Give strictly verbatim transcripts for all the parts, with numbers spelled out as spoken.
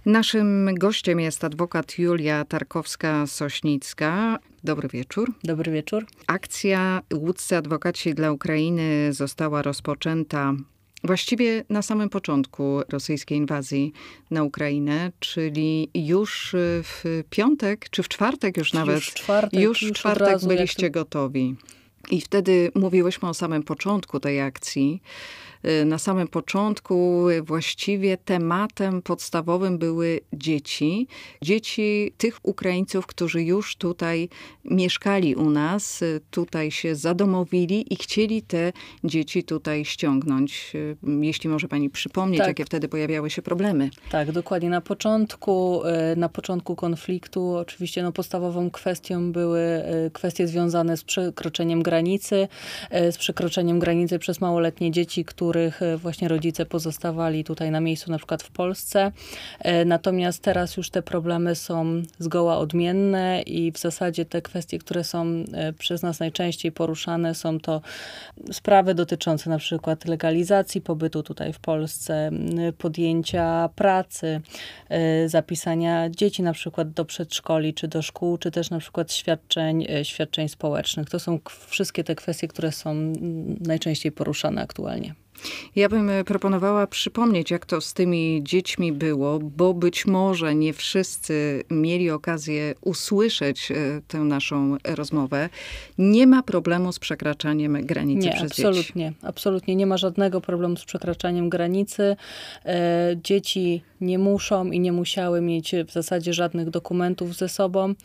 Naszym gościem jest adwokat Julia Tarkowska-Sośnicka. Dobry wieczór. Dobry wieczór. Akcja Łódzcy Adwokaci dla Ukrainy została rozpoczęta właściwie na samym początku rosyjskiej inwazji na Ukrainę, czyli już w piątek, czy w czwartek już nawet, już w czwartek, już w już czwartek razu, byliście jak... gotowi. I wtedy mówiłyśmy o samym początku tej akcji. Na samym początku właściwie tematem podstawowym były dzieci. Dzieci tych Ukraińców, którzy już tutaj mieszkali u nas, tutaj się zadomowili i chcieli te dzieci tutaj ściągnąć. Jeśli może pani przypomnieć, tak. jakie wtedy pojawiały się problemy. Tak, dokładnie. Na początku, na początku konfliktu oczywiście no, podstawową kwestią były kwestie związane z przekroczeniem granicy, z przekroczeniem granicy przez małoletnie dzieci, których właśnie rodzice pozostawali tutaj na miejscu, na przykład w Polsce. Natomiast teraz już te problemy są zgoła odmienne i w zasadzie te kwestie, które są przez nas najczęściej poruszane, są to sprawy dotyczące na przykład legalizacji pobytu tutaj w Polsce, podjęcia pracy, zapisania dzieci na przykład do przedszkoli czy do szkół, czy też na przykład świadczeń, świadczeń społecznych. To są wszystkie te kwestie, które są najczęściej poruszane aktualnie. Ja bym proponowała przypomnieć, jak to z tymi dziećmi było, bo być może nie wszyscy mieli okazję usłyszeć tę naszą rozmowę. Nie ma problemu z przekraczaniem granicy nie, przez absolutnie, dzieci. Absolutnie. Nie ma żadnego problemu z przekraczaniem granicy. E, dzieci nie muszą i nie musiały mieć w zasadzie żadnych dokumentów ze sobą. E,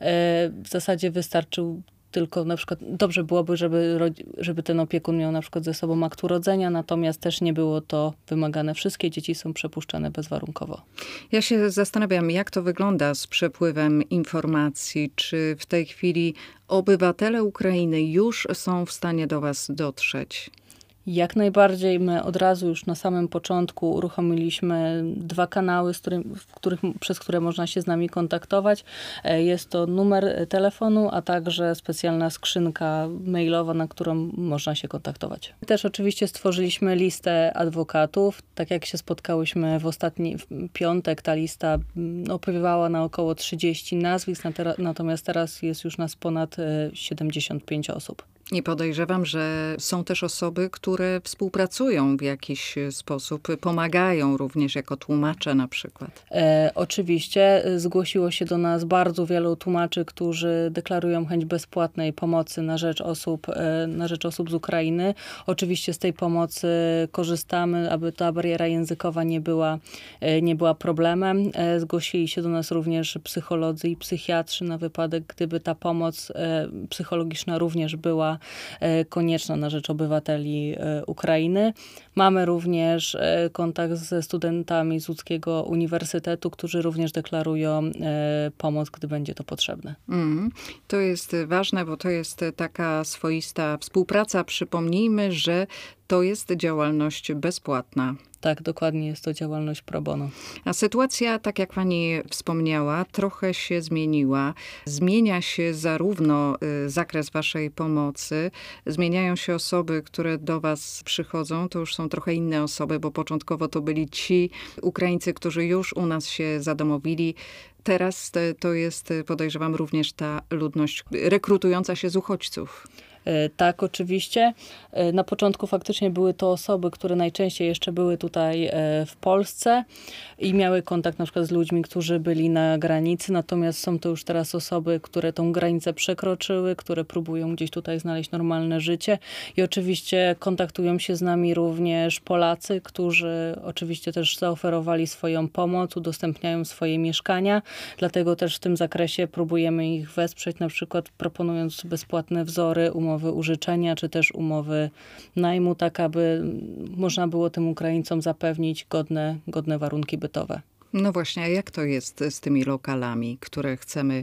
w zasadzie wystarczył tylko na przykład dobrze byłoby, żeby, żeby ten opiekun miał na przykład ze sobą akt urodzenia, natomiast też nie było to wymagane. Wszystkie dzieci są przepuszczane bezwarunkowo. Ja się zastanawiam, jak to wygląda z przepływem informacji. Czy w tej chwili obywatele Ukrainy już są w stanie do was dotrzeć? Jak najbardziej. My od razu już na samym początku uruchomiliśmy dwa kanały, z którym, w których, przez które można się z nami kontaktować. Jest to numer telefonu, a także specjalna skrzynka mailowa, na którą można się kontaktować. Też oczywiście stworzyliśmy listę adwokatów. Tak jak się spotkałyśmy w ostatni w piątek, ta lista opowiadała na około trzydzieści nazwisk, natomiast teraz jest już nas ponad siedemdziesiąt pięć osób. I podejrzewam, że są też osoby, które współpracują w jakiś sposób, pomagają również jako tłumacze na przykład. E, oczywiście zgłosiło się do nas bardzo wielu tłumaczy, którzy deklarują chęć bezpłatnej pomocy na rzecz osób, e, na rzecz osób z Ukrainy. Oczywiście z tej pomocy korzystamy, aby ta bariera językowa nie była, e, nie była problemem. E, zgłosili się do nas również psycholodzy i psychiatrzy na wypadek, gdyby ta pomoc e, psychologiczna również była konieczna na rzecz obywateli Ukrainy. Mamy również kontakt ze studentami z Łódzkiego Uniwersytetu, którzy również deklarują pomoc, gdy będzie to potrzebne. Mm, to jest ważne, bo to jest taka swoista współpraca. Przypomnijmy, że to jest działalność bezpłatna. Tak, dokładnie jest to działalność pro bono. A sytuacja, tak jak pani wspomniała, trochę się zmieniła. Zmienia się zarówno zakres waszej pomocy, zmieniają się osoby, które do was przychodzą. To już są trochę inne osoby, bo początkowo to byli ci Ukraińcy, którzy już u nas się zadomowili. Teraz to jest, podejrzewam, również ta ludność rekrutująca się z uchodźców. Tak, oczywiście. Na początku faktycznie były to osoby, które najczęściej jeszcze były tutaj w Polsce i miały kontakt na przykład z ludźmi, którzy byli na granicy, natomiast są to już teraz osoby, które tą granicę przekroczyły, które próbują gdzieś tutaj znaleźć normalne życie i oczywiście kontaktują się z nami również Polacy, którzy oczywiście też zaoferowali swoją pomoc, udostępniają swoje mieszkania, dlatego też w tym zakresie próbujemy ich wesprzeć, na przykład proponując bezpłatne wzory umowy umowy użyczenia, czy też umowy najmu, tak aby można było tym Ukraińcom zapewnić godne, godne warunki bytowe. No właśnie, a jak to jest z tymi lokalami, które chcemy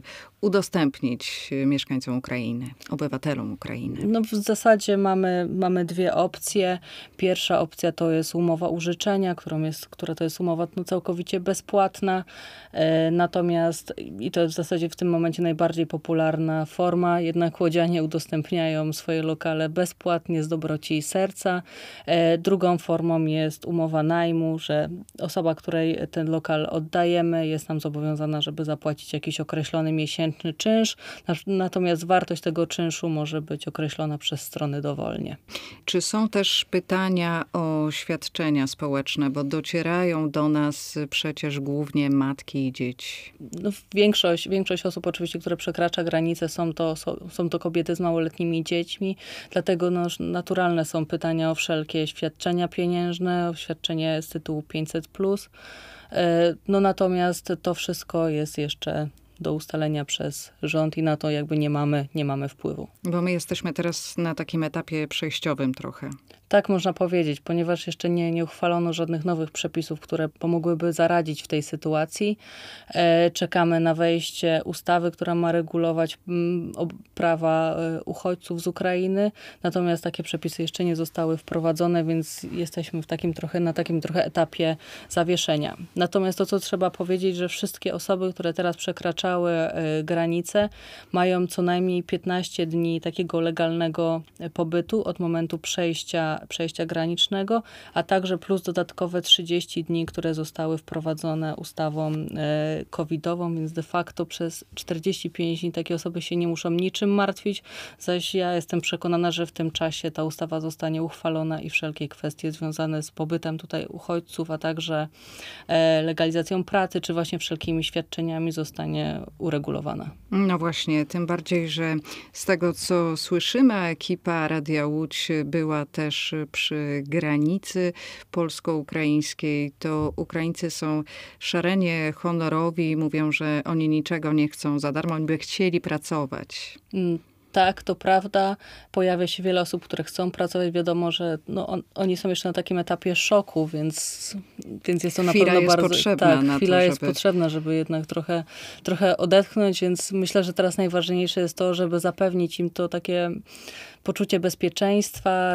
udostępnić mieszkańcom Ukrainy, obywatelom Ukrainy? No w zasadzie mamy, mamy dwie opcje. Pierwsza opcja to jest umowa użyczenia, którą jest, która to jest umowa no, całkowicie bezpłatna. E, natomiast, i to jest w zasadzie w tym momencie najbardziej popularna forma, jednak łodzianie udostępniają swoje lokale bezpłatnie z dobroci serca. E, drugą formą jest umowa najmu, że osoba, której ten lokal oddajemy, jest nam zobowiązana, żeby zapłacić jakiś określony miesięczny czynsz. Natomiast wartość tego czynszu może być określona przez strony dowolnie. Czy są też pytania o świadczenia społeczne, bo docierają do nas przecież głównie matki i dzieci? No, większość, większość osób oczywiście, które przekracza granicę, są to, są to kobiety z małoletnimi dziećmi, dlatego no, naturalne są pytania o wszelkie świadczenia pieniężne, o świadczenie z tytułu pięćset plus. No natomiast to wszystko jest jeszcze do ustalenia przez rząd i na to jakby nie mamy, nie mamy wpływu. Bo my jesteśmy teraz na takim etapie przejściowym trochę. Tak można powiedzieć, ponieważ jeszcze nie, nie uchwalono żadnych nowych przepisów, które pomogłyby zaradzić w tej sytuacji. E, czekamy na wejście ustawy, która ma regulować m, prawa e, uchodźców z Ukrainy. Natomiast takie przepisy jeszcze nie zostały wprowadzone, więc jesteśmy w takim trochę, na takim trochę etapie zawieszenia. Natomiast to, co trzeba powiedzieć, że wszystkie osoby, które teraz przekraczały e, granice, mają co najmniej piętnaście dni takiego legalnego pobytu od momentu przejścia przejścia granicznego, a także plus dodatkowe trzydzieści dni, które zostały wprowadzone ustawą e, covidową, więc de facto przez czterdzieści pięć dni takie osoby się nie muszą niczym martwić, zaś ja jestem przekonana, że w tym czasie ta ustawa zostanie uchwalona i wszelkie kwestie związane z pobytem tutaj uchodźców, a także e, legalizacją pracy, czy właśnie wszelkimi świadczeniami zostanie uregulowana. No właśnie, tym bardziej, że z tego, co słyszymy, ekipa Radia Łódź była też przy granicy polsko-ukraińskiej, to Ukraińcy są szalenie honorowi, mówią, że oni niczego nie chcą za darmo, oni by chcieli pracować. Mm. Tak, to prawda. Pojawia się wiele osób, które chcą pracować. Wiadomo, że no, on, oni są jeszcze na takim etapie szoku, więc, więc jest to chwila na pewno jest bardzo... Potrzebna tak, na chwila to, jest żeby... potrzebna, żeby jednak trochę, trochę odetchnąć, więc myślę, że teraz najważniejsze jest to, żeby zapewnić im to takie poczucie bezpieczeństwa,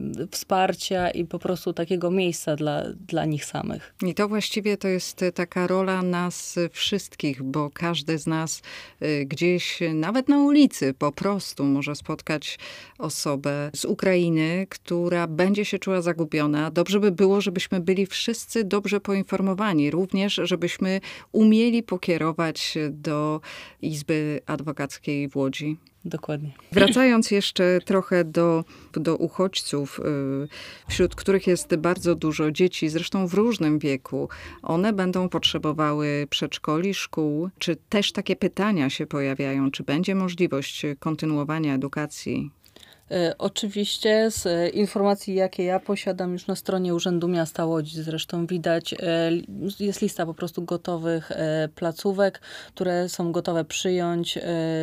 wsparcia i po prostu takiego miejsca dla, dla nich samych. I to właściwie to jest taka rola nas wszystkich, bo każdy z nas gdzieś, nawet na ulicy, po prostu może spotkać osobę z Ukrainy, która będzie się czuła zagubiona. Dobrze by było, żebyśmy byli wszyscy dobrze poinformowani, również żebyśmy umieli pokierować do Izby Adwokackiej w Łodzi. Dokładnie. Wracając jeszcze trochę do, do uchodźców, wśród których jest bardzo dużo dzieci, zresztą w różnym wieku. One będą potrzebowały przedszkoli, szkół. Czy też takie pytania się pojawiają? Czy będzie możliwość kontynuowania edukacji? Oczywiście z informacji, jakie ja posiadam już na stronie Urzędu Miasta Łodzi, zresztą widać, jest lista po prostu gotowych placówek, które są gotowe przyjąć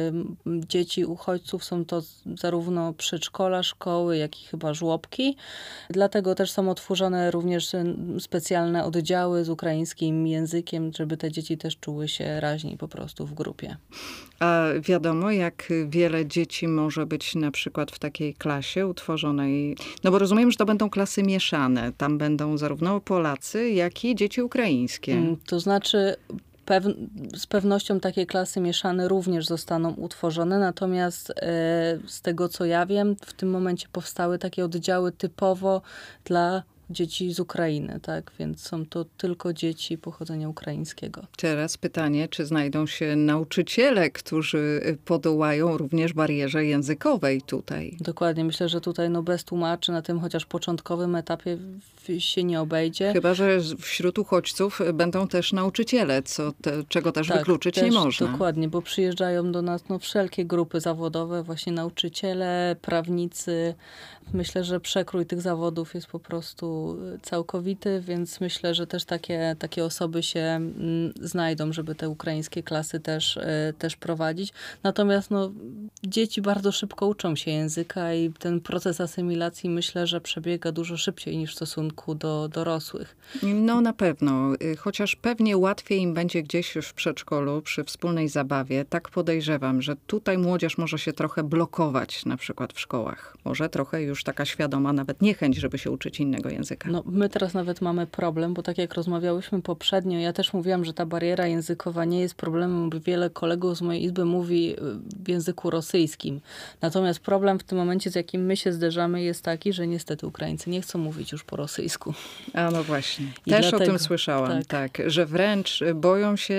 dzieci uchodźców. Są to zarówno przedszkola, szkoły, jak i chyba żłobki. Dlatego też są otworzone również specjalne oddziały z ukraińskim językiem, żeby te dzieci też czuły się raźniej po prostu w grupie. A wiadomo, jak wiele dzieci może być na przykład w takiej klasie utworzonej? No bo rozumiem, że to będą klasy mieszane. Tam będą zarówno Polacy, jak i dzieci ukraińskie. To znaczy... Pew- z pewnością takie klasy mieszane również zostaną utworzone, natomiast e, z tego co ja wiem, w tym momencie powstały takie oddziały typowo dla dzieci z Ukrainy, tak? Więc są to tylko dzieci pochodzenia ukraińskiego. Teraz pytanie, czy znajdą się nauczyciele, którzy podołają również barierze językowej tutaj? Dokładnie. Myślę, że tutaj no bez tłumaczy na tym chociaż początkowym etapie się nie obejdzie. Chyba że wśród uchodźców będą też nauczyciele, co te, czego też tak, wykluczyć też, nie można. Dokładnie, bo przyjeżdżają do nas no, wszelkie grupy zawodowe, właśnie nauczyciele, prawnicy. Myślę, że przekrój tych zawodów jest po prostu był całkowity, więc myślę, że też takie, takie osoby się mm, znajdą, żeby te ukraińskie klasy też, y, też prowadzić. Natomiast no, dzieci bardzo szybko uczą się języka i ten proces asymilacji myślę, że przebiega dużo szybciej niż w stosunku do dorosłych. No na pewno, chociaż pewnie łatwiej im będzie gdzieś już w przedszkolu, przy wspólnej zabawie. Tak podejrzewam, że tutaj młodzież może się trochę blokować, na przykład w szkołach. Może trochę już taka świadoma nawet niechęć, żeby się uczyć innego języka. No, my teraz nawet mamy problem, bo tak jak rozmawiałyśmy poprzednio, ja też mówiłam, że ta bariera językowa nie jest problemem, bo wiele kolegów z mojej izby mówi w języku rosyjskim. Natomiast problem w tym momencie, z jakim my się zderzamy, jest taki, że niestety Ukraińcy nie chcą mówić już po rosyjsku. A no właśnie. I Też dlatego, o tym słyszałam, tak. tak. Że wręcz boją się,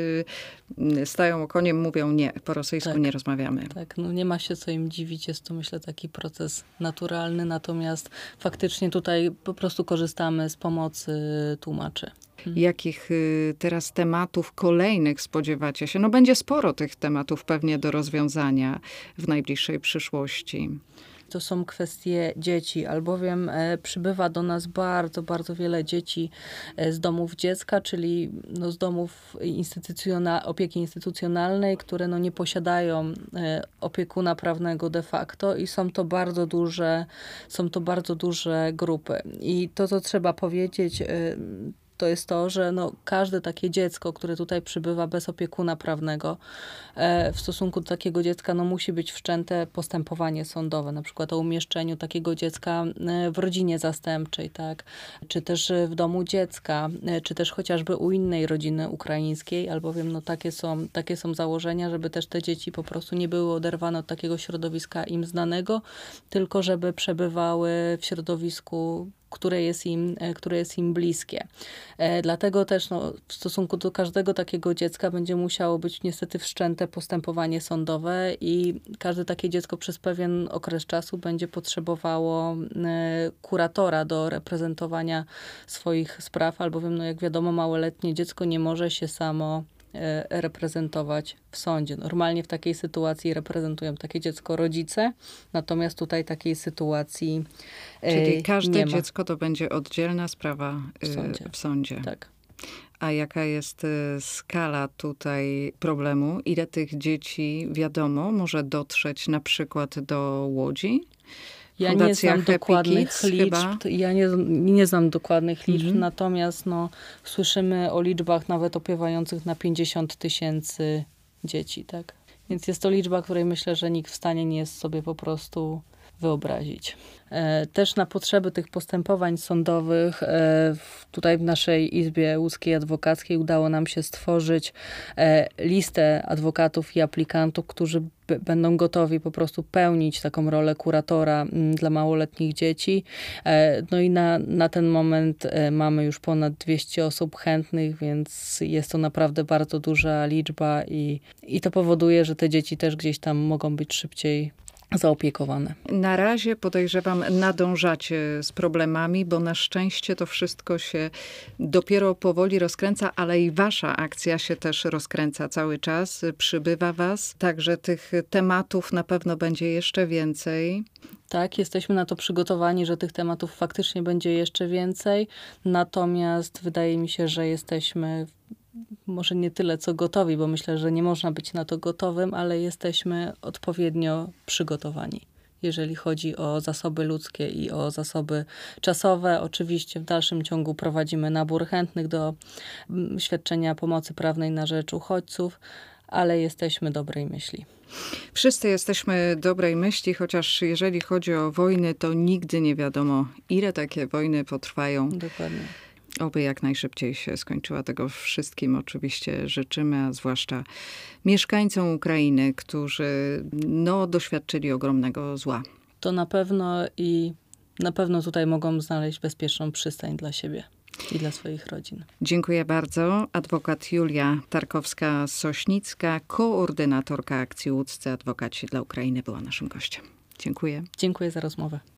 yy, stają okoniem, mówią nie, po rosyjsku Tak. nie rozmawiamy. Tak, no nie ma się co im dziwić, jest to myślę taki proces naturalny, natomiast faktycznie tutaj po prostu korzystamy z pomocy tłumaczy. Jakich y, teraz tematów kolejnych spodziewacie się? No będzie sporo tych tematów pewnie do rozwiązania w najbliższej przyszłości. To są kwestie dzieci, albowiem e, przybywa do nas bardzo, bardzo wiele dzieci e, z domów dziecka, czyli no, z domów instytucjonal, opieki instytucjonalnej, które no, nie posiadają e, opiekuna prawnego de facto i są to bardzo duże, są to bardzo duże grupy. I to, co trzeba powiedzieć, e, to jest to, że no, każde takie dziecko, które tutaj przybywa bez opiekuna prawnego, e, w stosunku do takiego dziecka no, musi być wszczęte postępowanie sądowe, na przykład o umieszczeniu takiego dziecka e, w rodzinie zastępczej, tak? Czy też w domu dziecka, e, czy też chociażby u innej rodziny ukraińskiej, albowiem no, takie, są, takie są założenia, żeby też te dzieci po prostu nie były oderwane od takiego środowiska im znanego, tylko żeby przebywały w środowisku, które jest im, które jest im bliskie. E, dlatego też no, w stosunku do każdego takiego dziecka będzie musiało być niestety wszczęte postępowanie sądowe i każde takie dziecko przez pewien okres czasu będzie potrzebowało e, kuratora do reprezentowania swoich spraw, albowiem no, jak wiadomo małoletnie dziecko nie może się samo reprezentować w sądzie. Normalnie w takiej sytuacji reprezentują takie dziecko rodzice, natomiast tutaj takiej sytuacji Czyli każde nie ma. dziecko to będzie oddzielna sprawa w sądzie. W sądzie. Tak. A jaka jest skala tutaj problemu? Ile tych dzieci, wiadomo, może dotrzeć na przykład do Łodzi? Ja Fundacja nie znam Happy dokładnych Kids liczb. chyba? Ja nie, nie znam dokładnych liczb, Mhm. natomiast no, słyszymy o liczbach nawet opiewających na pięćdziesiąt tysięcy dzieci, tak? Więc jest to liczba, której myślę, że nikt w stanie nie jest sobie po prostu wyobrazić. E, też na potrzeby tych postępowań sądowych e, w, tutaj w naszej Izbie Łódzkiej Adwokackiej udało nam się stworzyć e, listę adwokatów i aplikantów, którzy b- będą gotowi po prostu pełnić taką rolę kuratora m, dla małoletnich dzieci. E, no i na, na ten moment e, mamy już ponad dwieście osób chętnych, więc jest to naprawdę bardzo duża liczba i, i to powoduje, że te dzieci też gdzieś tam mogą być szybciej zaopiekowane. Na razie podejrzewam, nadążacie z problemami, bo na szczęście to wszystko się dopiero powoli rozkręca, ale i wasza akcja się też rozkręca cały czas. Przybywa was, także tych tematów na pewno będzie jeszcze więcej. Tak, jesteśmy na to przygotowani, że tych tematów faktycznie będzie jeszcze więcej, natomiast wydaje mi się, że jesteśmy może nie tyle co gotowi, bo myślę, że nie można być na to gotowym, ale jesteśmy odpowiednio przygotowani. Jeżeli chodzi o zasoby ludzkie i o zasoby czasowe, oczywiście w dalszym ciągu prowadzimy nabór chętnych do świadczenia pomocy prawnej na rzecz uchodźców, ale jesteśmy dobrej myśli. Wszyscy jesteśmy dobrej myśli, chociaż jeżeli chodzi o wojny, to nigdy nie wiadomo, ile takie wojny potrwają. Dokładnie. Oby jak najszybciej się skończyła. Tego wszystkim oczywiście życzymy, a zwłaszcza mieszkańcom Ukrainy, którzy no, doświadczyli ogromnego zła. To na pewno i na pewno tutaj mogą znaleźć bezpieczną przystań dla siebie i dla swoich rodzin. Dziękuję bardzo. Adwokat Julia Tarkowska-Sośnicka, koordynatorka akcji Łódzcy Adwokaci dla Ukrainy była naszym gościem. Dziękuję. Dziękuję za rozmowę.